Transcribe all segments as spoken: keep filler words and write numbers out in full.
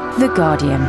The Guardian.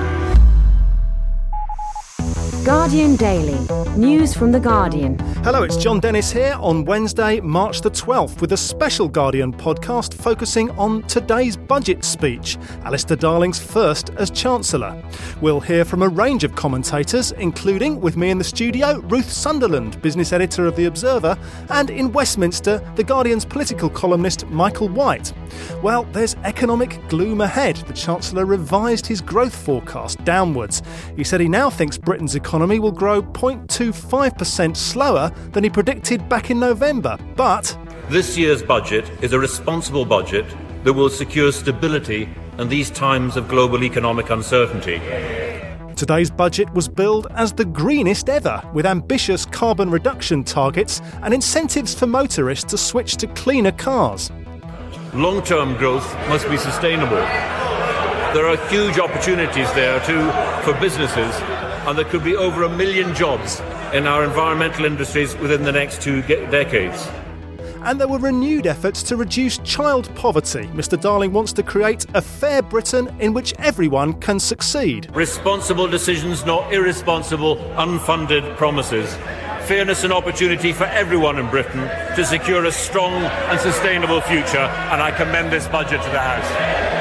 Guardian Daily. News from The Guardian. Hello, it's John Dennis here on Wednesday, March the twelfth, with a special Guardian podcast focusing on today's budget speech, Alistair Darling's first as Chancellor. We'll hear from a range of commentators, including, with me in the studio, Ruth Sunderland, business editor of The Observer, and in Westminster, The Guardian's political columnist Michael White. Well, there's economic gloom ahead. The Chancellor revised his growth forecast downwards. He said he now thinks Britain's economy will grow zero point two five percent slower than he predicted back in November. But this year's budget is a responsible budget that will secure stability in these times of global economic uncertainty. Today's budget was billed as the greenest ever, with ambitious carbon reduction targets and incentives for motorists to switch to cleaner cars. Long-term growth must be sustainable. There are huge opportunities there too for businesses, and there could be over a million jobs in our environmental industries within the next two ge- decades. And there were renewed efforts to reduce child poverty. Mister Darling wants to create a fair Britain in which everyone can succeed. Responsible decisions, not irresponsible, unfunded promises. Fairness and opportunity for everyone in Britain to secure a strong and sustainable future, and I commend this budget to the House.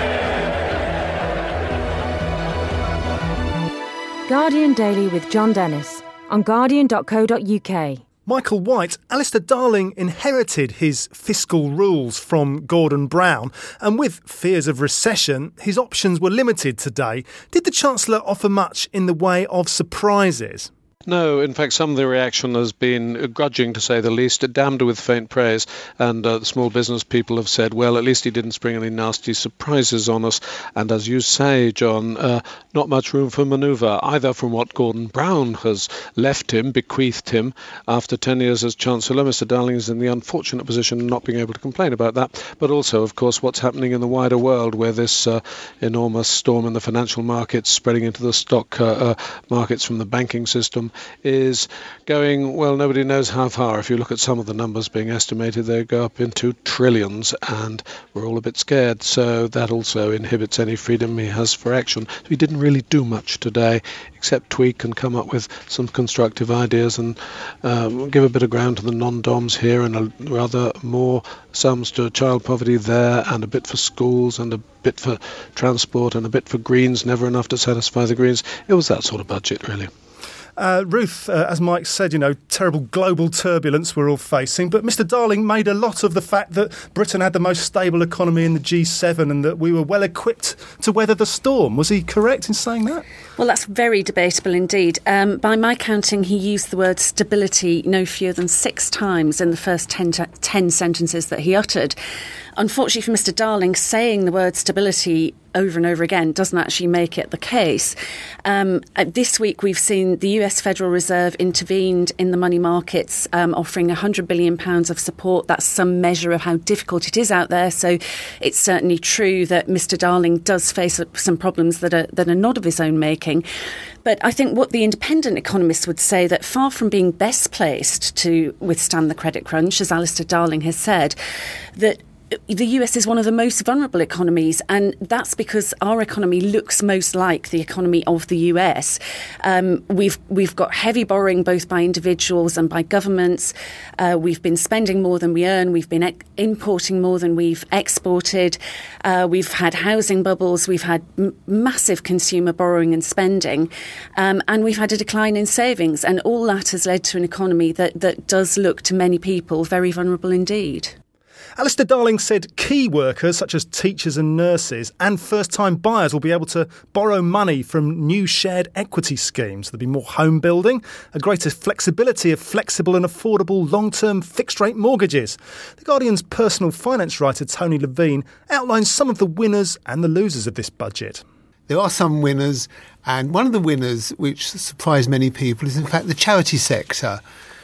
Guardian Daily with John Dennis on guardian dot co dot uk. Michael White, Alistair Darling inherited his fiscal rules from Gordon Brown, and with fears of recession, his options were limited today. Did the Chancellor offer much in the way of surprises? No, in fact, some of the reaction has been grudging, to say the least, damned with faint praise. And uh, the small business people have said, well, at least he didn't spring any nasty surprises on us. And as you say, John, uh, not much room for manoeuvre, either from what Gordon Brown has left him, bequeathed him, after ten years as Chancellor. Mister Darling is in the unfortunate position of not being able to complain about that. But also, of course, what's happening in the wider world, where this uh, enormous storm in the financial markets spreading into the stock uh, uh, markets from the banking system is going, well, nobody knows how far. If you look at some of the numbers being estimated, they go up into trillions, and we're all a bit scared. So that also inhibits any freedom he has for action. So he didn't really do much today, except tweak and come up with some constructive ideas and um, give a bit of ground to the non-doms here, and a rather more sums to child poverty there, and a bit for schools, and a bit for transport, and a bit for Greens, never enough to satisfy the Greens. It was that sort of budget, really. Uh, Ruth, uh, as Mike said, you know, terrible global turbulence we're all facing, but Mister Darling made a lot of the fact that Britain had the most stable economy in the G seven and that we were well equipped to weather the storm. Was he correct in saying that? Well, that's very debatable indeed. Um, by my counting, he used the word stability no fewer than six times in the first ten, t- ten sentences that he uttered. Unfortunately for Mister Darling, saying the word stability over and over again doesn't actually make it the case. Um, this week we've seen the U S Federal Reserve intervened in the money markets, um, offering one hundred billion pounds of support. That's some measure of how difficult it is out there. So it's certainly true that Mister Darling does face some problems that are that are not of his own making. But I think what the independent economists would say, that far from being best placed to withstand the credit crunch, as Alistair Darling has said, that the U S is one of the most vulnerable economies, and that's because our economy looks most like the economy of the U S. Um, we've we've got heavy borrowing both by individuals and by governments. Uh, we've been spending more than we earn. We've been ex- importing more than we've exported. Uh, we've had housing bubbles. We've had m- massive consumer borrowing and spending, um, and we've had a decline in savings. And all that has led to an economy that, that does look to many people very vulnerable indeed. Alistair Darling said key workers such as teachers and nurses and first-time buyers will be able to borrow money from new shared equity schemes. There'll be more home building, a greater flexibility of flexible and affordable long-term fixed-rate mortgages. The Guardian's personal finance writer Tony Levine outlines some of the winners and the losers of this budget. There are some winners, and one of the winners, which surprised many people, is in fact the charity sector,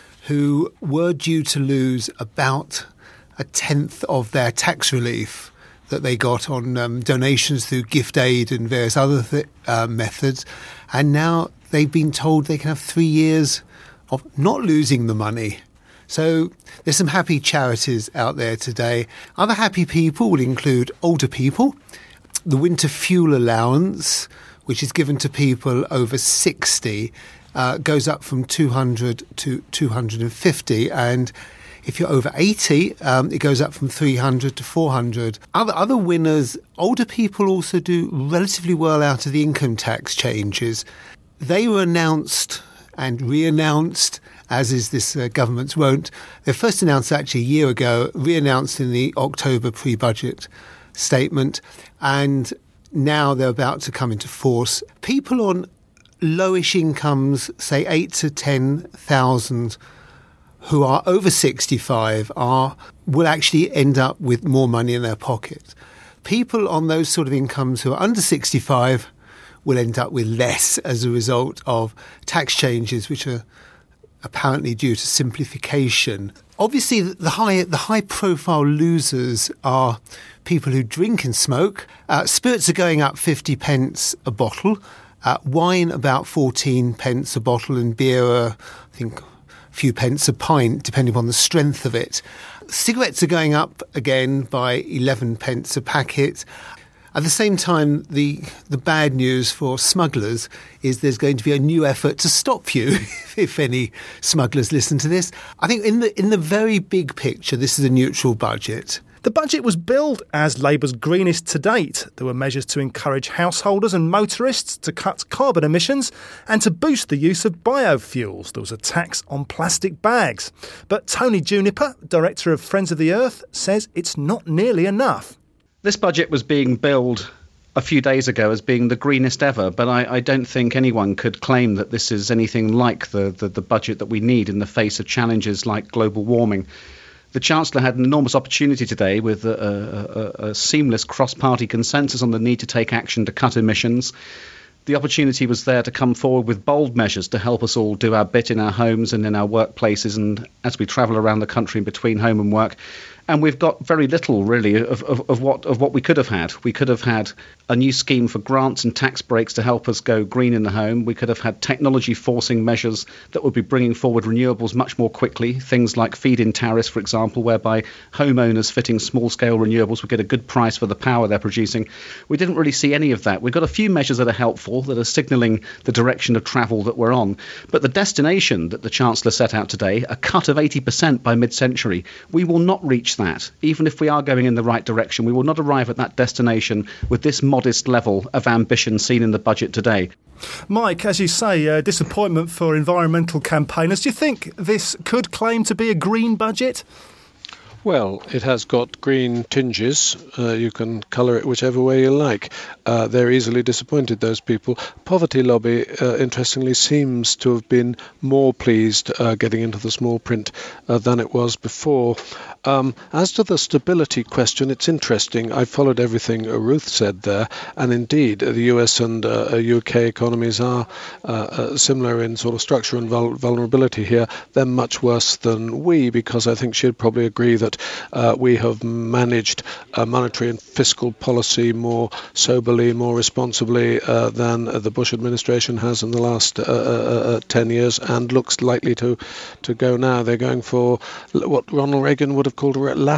who were due to lose about a tenth of their tax relief that they got on um, donations through gift aid and various other th- uh, methods. And now they've been told they can have three years of not losing the money. So there's some happy charities out there today. Other happy people will include older people. the winter fuel allowance, which is given to people over sixty, uh, goes up from two hundred to two hundred fifty, and if you're over eighty, um, it goes up from three hundred to four hundred. Other other winners, older people also do relatively well out of the income tax changes. They were announced and re-announced, as is this uh, government's wont. They were first announced actually a year ago, re-announced in the October pre-budget statement, and now they're about to come into force. People on lowish incomes, say eight to ten thousand, who are over sixty-five, are will actually end up with more money in their pocket. People on those sort of incomes who are under sixty-five will end up with less as a result of tax changes, which are apparently due to simplification. Obviously, the high the high profile losers are people who drink and smoke. Uh, spirits are going up fifty pence a bottle, uh, wine about fourteen pence a bottle, and beer, uh, I think, few pence a pint, depending on the strength of it. Cigarettes are going up again by eleven pence a packet. At the same time, the the bad news for smugglers is there's going to be a new effort to stop you, if any smugglers listen to this. I think in the in the very big picture, this is a neutral budget. The budget was billed as Labour's greenest to date. There were measures to encourage householders and motorists to cut carbon emissions and to boost the use of biofuels. There was a tax on plastic bags. But Tony Juniper, director of Friends of the Earth, says it's not nearly enough. This budget was being billed a few days ago as being the greenest ever, but I, I don't think anyone could claim that this is anything like the, the, the budget that we need in the face of challenges like global warming. The Chancellor had an enormous opportunity today with a, a, a seamless cross-party consensus on the need to take action to cut emissions. The opportunity was there to come forward with bold measures to help us all do our bit in our homes and in our workplaces and as we travel around the country between home and work. And we've got very little, really, of, of, of what of what we could have had. We could have had a new scheme for grants and tax breaks to help us go green in the home. We could have had technology forcing measures that would be bringing forward renewables much more quickly. Things like feed-in tariffs, for example, whereby homeowners fitting small-scale renewables would get a good price for the power they're producing. We didn't really see any of that. We've got a few measures that are helpful, that are signalling the direction of travel that we're on. But the destination that the Chancellor set out today, a cut of eighty percent by mid-century, we will not reach that. Even if we are going in the right direction, we will not arrive at that destination with this modest level of ambition seen in the budget today. Mike, as you say, uh, disappointment for environmental campaigners. Do you think this could claim to be a green budget? Well, it has got green tinges. Uh, you can colour it whichever way you like. Uh, they're easily disappointed, those people. Poverty Lobby, uh, interestingly, seems to have been more pleased uh, getting into the small print uh, than it was before. Um, as to the stability question, it's interesting. I followed everything Ruth said there, and indeed, the U S and uh, U K economies are uh, uh, similar in sort of structure and vul- vulnerability here. They're much worse than we, because I think she'd probably agree that uh, we have managed uh, monetary and fiscal policy more soberly, more responsibly uh, than the Bush administration has in the last uh, uh, ten years, and looks likely to, to go now. They're going for what Ronald Reagan would have called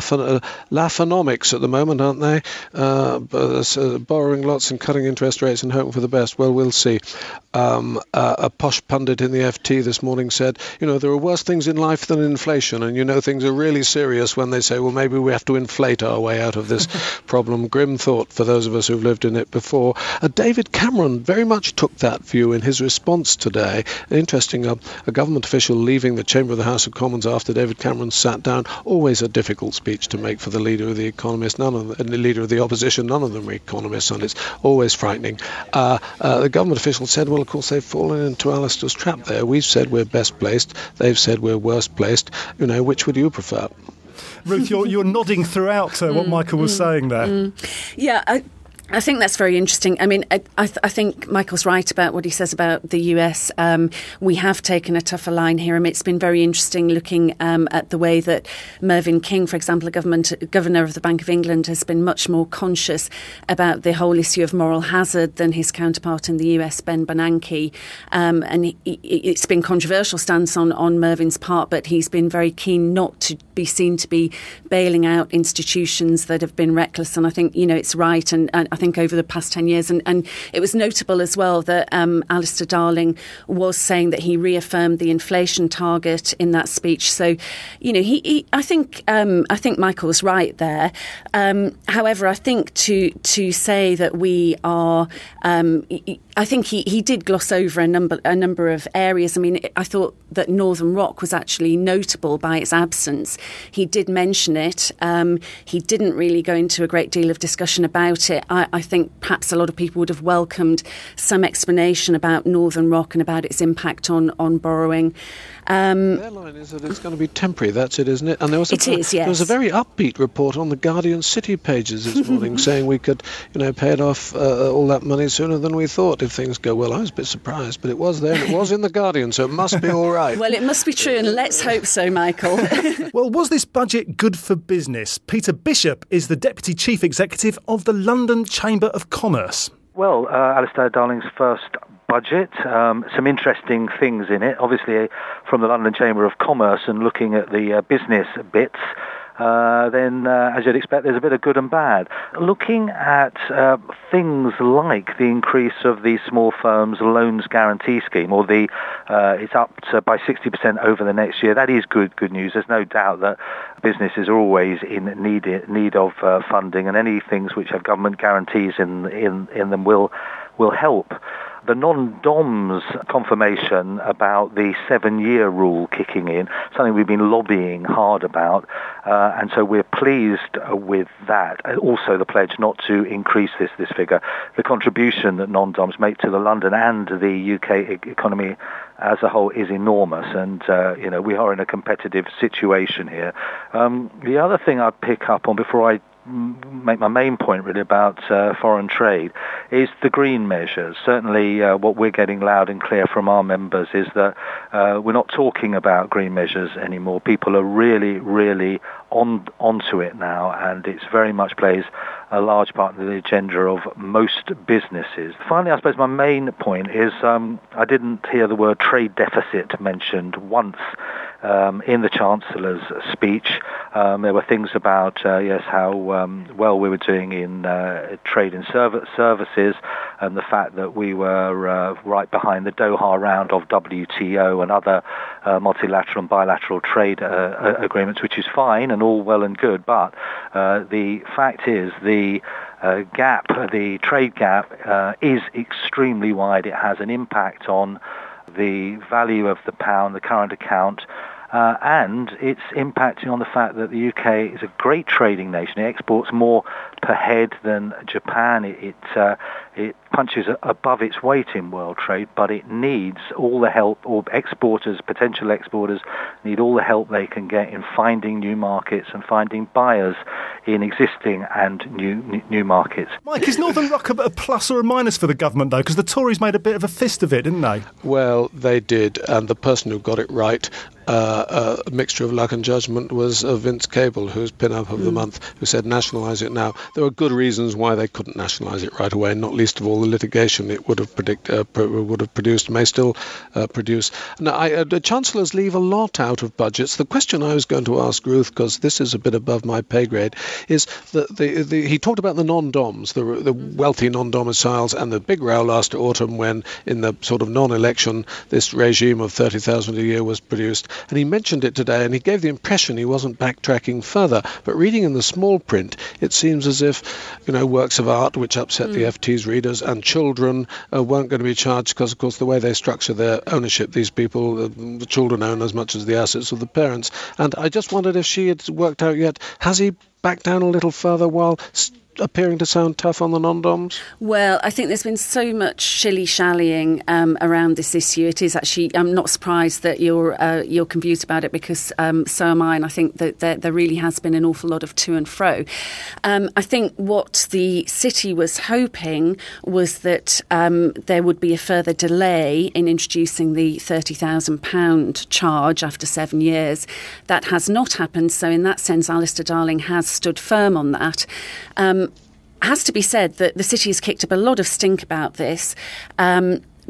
Laugh-onomics at the moment, aren't they? Uh, uh, borrowing lots and cutting interest rates and hoping for the best. Well, we'll see. Um, uh, a posh pundit in the F T this morning said, you know, there are worse things in life than inflation, and you know things are really serious when they say, well, maybe we have to inflate our way out of this problem. Grim thought for those of us who've lived in it before. Uh, David Cameron very much took that view in his response today. Interesting, uh, a government official leaving the chamber of the House of Commons after David Cameron sat down. Always a difficult speech to make for the leader of the economists, none of the, the leader of the opposition. None of them are economists, and it's always frightening. Uh, uh, the government official said, well, of course, they've fallen into Alistair's trap there. We've said we're best placed. They've said we're worst placed. You know, which would you prefer? Ruth, you're, you're nodding throughout uh, what Michael was mm, saying there. Mm. Yeah, I, I think that's very interesting. I mean, I, I, th- I think Michael's right about what he says about the U S. Um, we have taken a tougher line here. I mean, it's been very interesting looking um, at the way that Mervyn King, for example, the government, governor of the Bank of England, has been much more conscious about the whole issue of moral hazard than his counterpart in the U S, Ben Bernanke. Um, and he, he, it's been controversial stance on, on Mervyn's part, but he's been very keen not to be seen to be bailing out institutions that have been reckless. And I think, you know, it's right. And, and I think over the past ten years, and, and it was notable as well that um, Alistair Darling was saying that he reaffirmed the inflation target in that speech. So, you know, he, he I think um, I think Michael's right there. Um, however, I think to to say that we are, um, I think he, he did gloss over a number a number of areas. I mean, I thought that Northern Rock was actually notable by its absence. He did mention it. Um, he didn't really go into a great deal of discussion about it. I, I think perhaps a lot of people would have welcomed some explanation about Northern Rock and about its impact on, on borrowing. Um, Their line is that it's going to be temporary. That's it, isn't it? And there was a, it is, yes. There was a very upbeat report on the Guardian City pages this morning saying we could, you know, pay it off uh, all that money sooner than we thought if things go well. I was a bit surprised, but it was there and it was in the Guardian, so it must be all right. Well, it must be true, and let's hope so, Michael. Well, was this budget good for business? Peter Bishop is the Deputy Chief Executive of the London Chamber of Commerce. Well, uh, Alistair Darling's first budget, um, some interesting things in it. Obviously, from the London Chamber of Commerce and looking at the uh, business bits, uh, then, uh, as you'd expect, there's a bit of good and bad. Looking at uh, things like the increase of the small firms loans guarantee scheme, or the uh, it's up to by sixty percent over the next year. That is good good news. There's no doubt that businesses are always in need need of uh, funding, and any things which have government guarantees in in in them will will help. The non-D O M S confirmation about the seven-year rule kicking in, something we've been lobbying hard about, uh, and so we're pleased uh, with that. Also, the pledge not to increase this this figure. The contribution that non-D O M S make to the London and the U K e- economy as a whole is enormous, and uh, you know we are in a competitive situation here. Um, the other thing I'd pick up on before I make my main point really about uh, foreign trade is the green measures. Certainly uh, what we're getting loud and clear from our members is that uh, we're not talking about green measures anymore. People are really, really on onto it now, and it's very much plays a large part of the agenda of most businesses. Finally, I suppose my main point is um, I didn't hear the word trade deficit mentioned once Um, in the Chancellor's speech. Um, there were things about, uh, yes, how um, well we were doing in uh, trade and serv- services, and the fact that we were uh, right behind the Doha round of W T O and other uh, multilateral and bilateral trade uh, agreements, which is fine and all well and good, but uh, the fact is the uh, gap, the trade gap uh, is extremely wide. It has an impact on the value of the pound, the current account, uh, and it's impacting on the fact that the U K is a great trading nation. It exports more per head than Japan. It it, uh, it punches above its weight in world trade, but it needs all the help, or exporters, potential exporters, need all the help they can get in finding new markets and finding buyers in existing and new new markets. Mike, is Northern Rock a plus or a minus for the government, though? Because the Tories made a bit of a fist of it, didn't they? Well, they did, and the person who got it right, uh, a mixture of luck and judgment, was uh, Vince Cable, who's pin-up of mm. the month, who said nationalise it now. There were good reasons why they couldn't nationalise it right away, not least of all the litigation it would have predict, uh, would have produced, may still uh, produce. Now, I, uh, the Chancellors leave a lot out of budgets. The question I was going to ask Ruth, because this is a bit above my pay grade, is that the, the, he talked about the non-D O M S, the, the wealthy non-domiciles, and the big row last autumn when, in the sort of non-election, this regime of thirty thousand a year was produced. And he mentioned it today, and he gave the impression he wasn't backtracking further. But reading in the small print, it seems as if, you know, works of art, which upset mm. the F T's readers, and children uh, weren't going to be charged because, of course, the way they structure their ownership, these people, uh, the children own as much as the assets of the parents. And I just wondered if she had worked out yet, has he backed down a little further while st- appearing to sound tough on the non-D O M S? Well, I think there's been so much shilly-shallying um, around this issue. It is actually, I'm not surprised that you're uh, you're confused about it, because um, so am I, and I think that there, there really has been an awful lot of to and fro. Um, I think what the city was hoping was that um, there would be a further delay in introducing the thirty thousand pounds charge after seven years. That has not happened, so in that sense, Alistair Darling has stood firm on that. Um, has to be said that the city has kicked up a lot of stink about this. Um,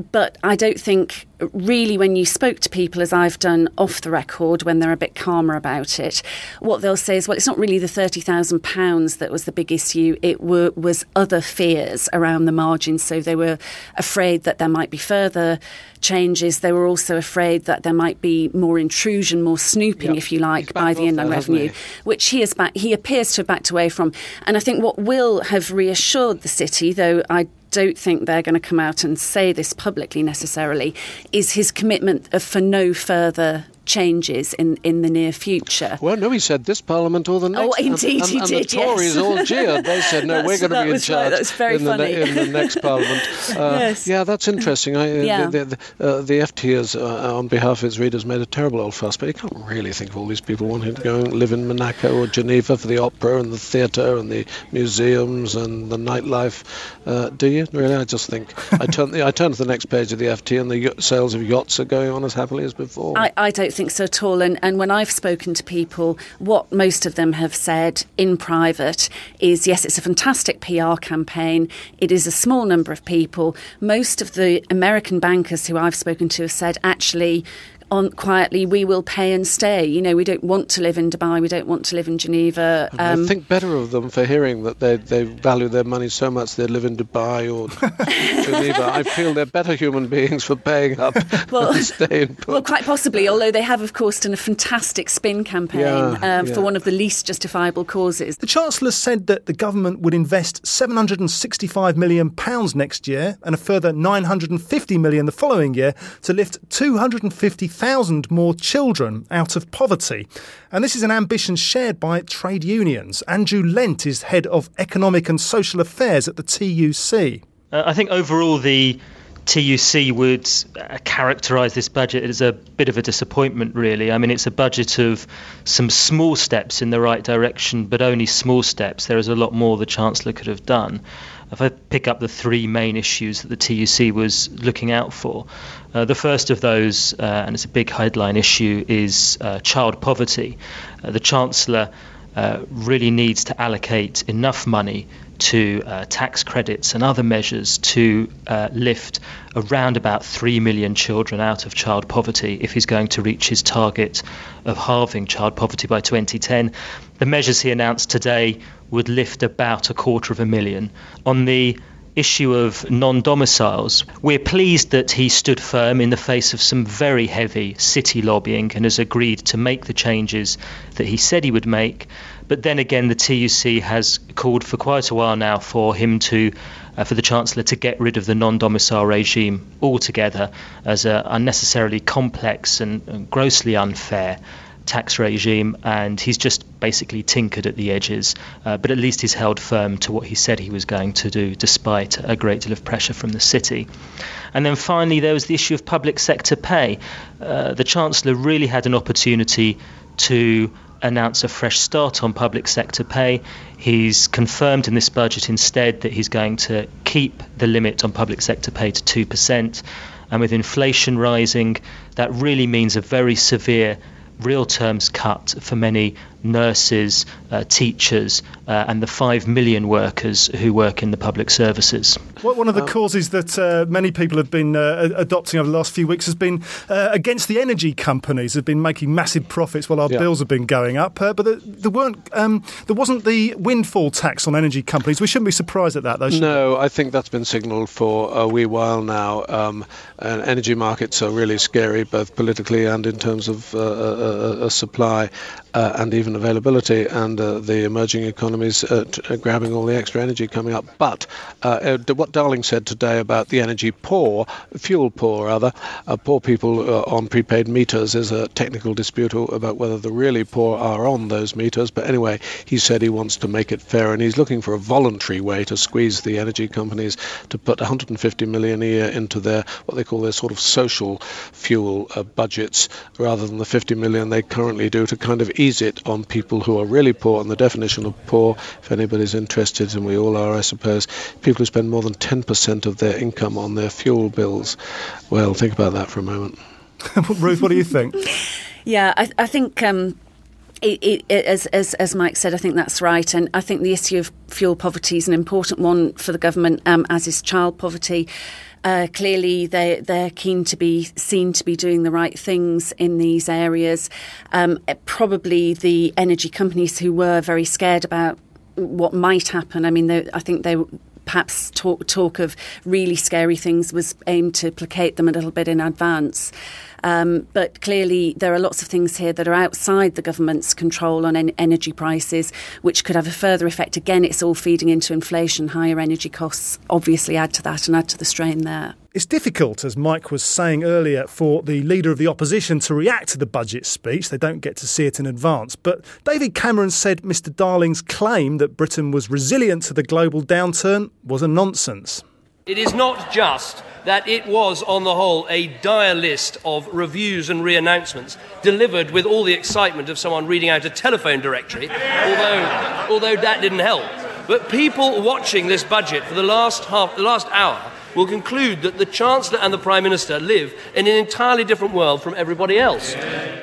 but I don't think really when you spoke to people, as I've done off the record, when they're a bit calmer about it, what they'll say is, well, it's not really the thirty thousand pounds that was the big issue. It were, was other fears around the margins. So they were afraid that there might be further changes. They were also afraid that there might be more intrusion, more snooping, yep. if you like, by the Inland Revenue, he? which he, has back, he appears to have backed away from. And I think what will have reassured the city, though I don't think they're going to come out and say this publicly necessarily, is his commitment of for no further changes in, in the near future. Well, no, he said this Parliament or the next. Oh, indeed, and, and, he and did, the Tories yes. all jeered. They said, no, we're going to be in charge right, that's very in, funny. The, in the next Parliament. Uh, yes. Yeah, that's interesting. I, yeah. The, the, uh, the F T has, uh, on behalf of its readers, made a terrible old fuss, but you can't really think of all these people wanting to go and live in Monaco or Geneva for the opera and the theatre and the museums and the nightlife, uh, do you? Really, I just think I turn, I turn to the next page of the F T and the sales of yachts are going on as happily as before. I, I don't think so at all. And, and when I've spoken to people, what most of them have said in private is, yes, it's a fantastic P R campaign. It is a small number of people. Most of the American bankers who I've spoken to have said, actually, on quietly, we will pay and stay. You know, we don't want to live in Dubai. We don't want to live in Geneva. Um, I think better of them for hearing that they they value their money so much they live in Dubai or Geneva. I feel they're better human beings for paying up well, and staying put. Well, quite possibly, although they have, of course, done a fantastic spin campaign Yeah, um, yeah. for one of the least justifiable causes. The Chancellor said that the government would invest seven hundred sixty-five million pounds next year and a further nine hundred fifty million pounds the following year to lift two hundred fifty thousand more children out of poverty. And this is an ambition shared by trade unions. Andrew Lent is Head of Economic and Social Affairs at the T U C. Uh, I think overall the T U C would uh, characterise this budget as a bit of a disappointment, really. I mean, it's a budget of some small steps in the right direction, but only small steps. There is a lot more the Chancellor could have done. If I pick up the three main issues that the T U C was looking out for, uh, the first of those, uh, and it's a big headline issue, is uh, child poverty. Uh, the Chancellor uh, really needs to allocate enough money to uh, tax credits and other measures to uh, lift around about three million children out of child poverty if he's going to reach his target of halving child poverty by twenty ten. The measures he announced today would lift about a quarter of a million. On the issue of non-domiciles, we're pleased that he stood firm in the face of some very heavy city lobbying and has agreed to make the changes that he said he would make. But then again, the T U C has called for quite a while now for him to, uh, for the Chancellor to get rid of the non-domicile regime altogether as an unnecessarily complex and, and grossly unfair tax regime, and he's just basically tinkered at the edges, uh, but at least he's held firm to what he said he was going to do, despite a great deal of pressure from the city. And then finally, there was the issue of public sector pay. Uh, the Chancellor really had an opportunity to announce a fresh start on public sector pay. He's confirmed in this budget instead that he's going to keep the limit on public sector pay to two percent, and with inflation rising, that really means a very severe real terms cut for many nurses, uh, teachers, uh, and the five million workers who work in the public services. Well, one of the um, causes that uh, many people have been uh, adopting over the last few weeks has been uh, against the energy companies, have been making massive profits while our yeah. bills have been going up. Uh, but there, there weren't, um, there wasn't the windfall tax on energy companies. We shouldn't be surprised at that, though. No, we? I think that's been signalled for a wee while now. Um, and energy markets are really scary, both politically and in terms of uh, a, a supply uh, and even availability, and uh, the emerging economies uh, t- uh, grabbing all the extra energy coming up. But uh, uh, what Darling said today about the energy poor, fuel poor rather, uh, poor people uh, on prepaid meters is a technical dispute about whether the really poor are on those meters. But anyway, he said he wants to make it fair, and he's looking for a voluntary way to squeeze the energy companies to put one hundred fifty million a year into their, what they call their sort of social fuel uh, budgets, rather than the fifty million they currently do, to kind of ease it on people who are really poor. And the definition of poor, if anybody's interested, and we all are, I suppose, people who spend more than ten percent of their income on their fuel bills. Well, think about that for a moment. Ruth, what do you think? Yeah, I, I think um, It, it, it, as, as, as Mike said, I think that's right. And I think the issue of fuel poverty is an important one for the government, um, as is child poverty. Uh, clearly, they, they're keen to be seen to be doing the right things in these areas. Um, probably the energy companies who were very scared about what might happen. I mean, they, I think they perhaps talk, talk of really scary things was aimed to placate them a little bit in advance. Um, but clearly there are lots of things here that are outside the government's control on en- energy prices, which could have a further effect. Again, it's all feeding into inflation. Higher energy costs obviously add to that and add to the strain there. It's difficult, as Mike was saying earlier, for the leader of the opposition to react to the budget speech. They don't get to see it in advance. But David Cameron said Mister Darling's claim that Britain was resilient to the global downturn was a nonsense. It is not just that it was, on the whole, a dire list of reviews and re-announcements delivered with all the excitement of someone reading out a telephone directory, although, although that didn't help. But people watching this budget for the last half, the last hour will conclude that the Chancellor and the Prime Minister live in an entirely different world from everybody else.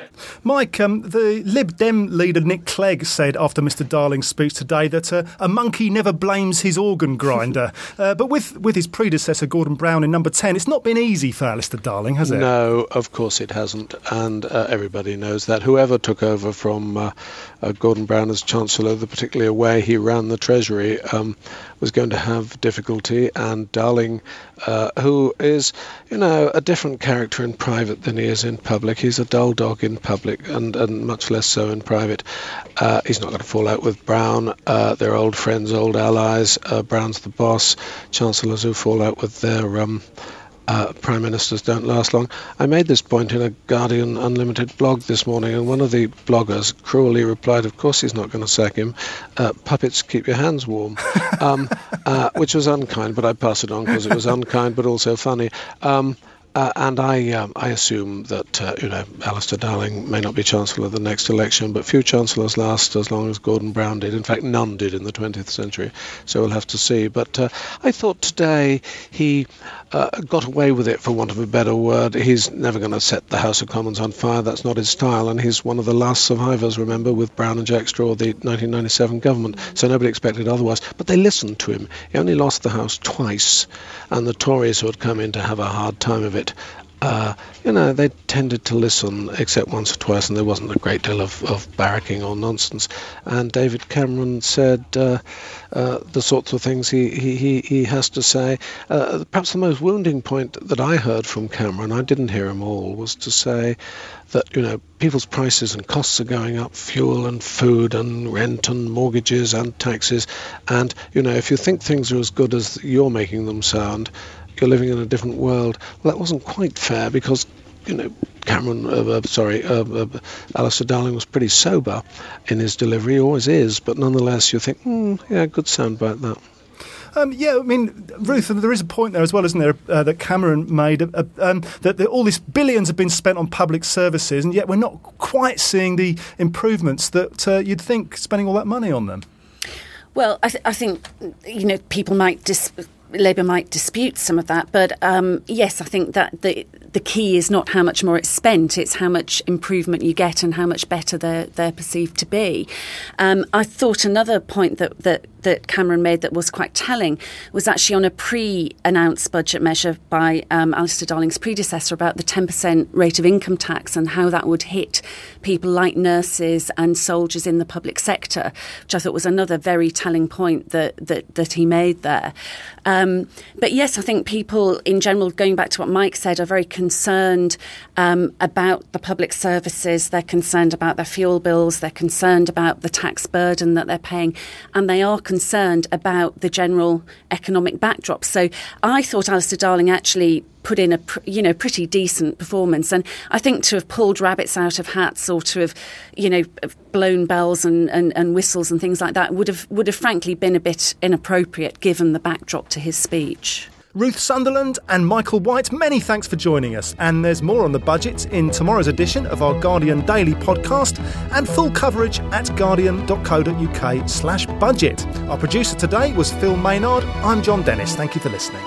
Mike, um, the Lib Dem leader Nick Clegg said after Mister Darling's speech today that uh, a monkey never blames his organ grinder. uh, but with, with his predecessor, Gordon Brown, in number ten, it's not been easy for Alistair Darling, has it? No, of course it hasn't. And uh, everybody knows that. Whoever took over from uh, uh, Gordon Brown as Chancellor, the particular way he ran the Treasury, um, was going to have difficulty. And Darling, uh, who is, you know, a different character in private than he is in public. He's a dull dog in public. And, and much less so in private. Uh, he's not going to fall out with Brown. Uh, they're old friends, old allies. Uh, Brown's the boss. Chancellors who fall out with their um, uh, prime ministers don't last long. I made this point in a Guardian Unlimited blog this morning, and one of the bloggers cruelly replied, of course he's not going to sack him. Uh, puppets keep your hands warm. um, uh, which was unkind, but I pass it on because it was unkind but also funny. Um, Uh, and I um, I assume that, uh, you know, Alistair Darling may not be Chancellor of the next election, but few Chancellors last as long as Gordon Brown did. In fact, none did in the twentieth century, so we'll have to see. But uh, I thought today he uh, got away with it, for want of a better word. He's never going to set the House of Commons on fire. That's not his style, and he's one of the last survivors, remember, with Brown and Jack Straw, the nineteen ninety-seven government, so nobody expected otherwise. But they listened to him. He only lost the House twice, and the Tories who had come in to have a hard time of it, Uh, you know, they tended to listen, except once or twice, and there wasn't a great deal of, of barracking or nonsense. And David Cameron said uh, uh, the sorts of things he, he, he has to say. Uh, perhaps the most wounding point that I heard from Cameron, I didn't hear him all, was to say that, you know, people's prices and costs are going up, fuel and food and rent and mortgages and taxes. And, you know, if you think things are as good as you're making them sound, you're living in a different world. Well, that wasn't quite fair because, you know, Cameron, uh, uh, sorry, uh, uh, Alistair Darling was pretty sober in his delivery, he always is, but nonetheless you think, hmm, yeah, good soundbite that. Um, yeah, I mean, Ruth, there is a point there as well, isn't there, uh, that Cameron made, uh, um, that the, all these billions have been spent on public services, and yet we're not quite seeing the improvements that uh, you'd think spending all that money on them. Well, I, th- I think, you know, people might dis- Labour might dispute some of that, but um, yes, I think that the the key is not how much more it's spent, it's how much improvement you get and how much better they're, they're perceived to be. Um, I thought another point that, that, that Cameron made that was quite telling was actually on a pre-announced budget measure by um, Alistair Darling's predecessor about the ten percent rate of income tax and how that would hit people like nurses and soldiers in the public sector, which I thought was another very telling point that, that, that he made there. Um, but yes, I think people in general, going back to what Mike said, are very concerned um, about the public services. They're concerned about their fuel bills. They're concerned about the tax burden that they're paying. And they are concerned about the general economic backdrop. So I thought Alistair Darling actually put in a you know pretty decent performance, and I think to have pulled rabbits out of hats or to have you know blown bells and, and, and whistles and things like that would have would have frankly been a bit inappropriate given the backdrop to his speech. Ruth Sunderland and Michael White, many thanks for joining us. And there's more on the budget in tomorrow's edition of our Guardian Daily podcast and full coverage at guardian.co.uk slash budget. Our producer today was Phil Maynard. I'm John Dennis. Thank you for listening.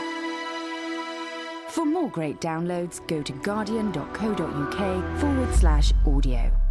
For more great downloads, go to guardian.co.uk forward slash audio.